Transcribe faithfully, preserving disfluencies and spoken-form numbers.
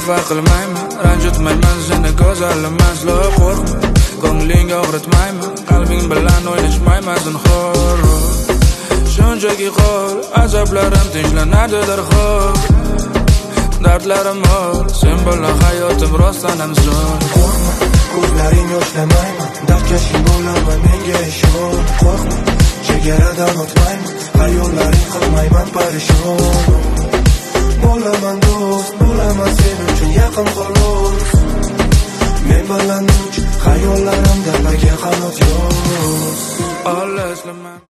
xafa qilmayman, ranjitmayman seni go'zalim aslo qo'rqma. Ko'ngling og'ritmayman, qalbing bilan o'ynashmayman zinhor. Shunchaki qol, azoblarim tinchlanadi darhol. Dardlarim bor, sen bilan hayotim rostdan ham zo'r. Qo'rqma, ko'zlaring yoshlamayman, dardkashing bo'laman, menga ishon. Qo'rqma, chegaradan o'tmayman, xayollaring qilmayman parishon. Bo'laman do'st, bo'laman sen uchun yaqin xolos. Men bilan uch, xayollarimda baga qanot yo'q. All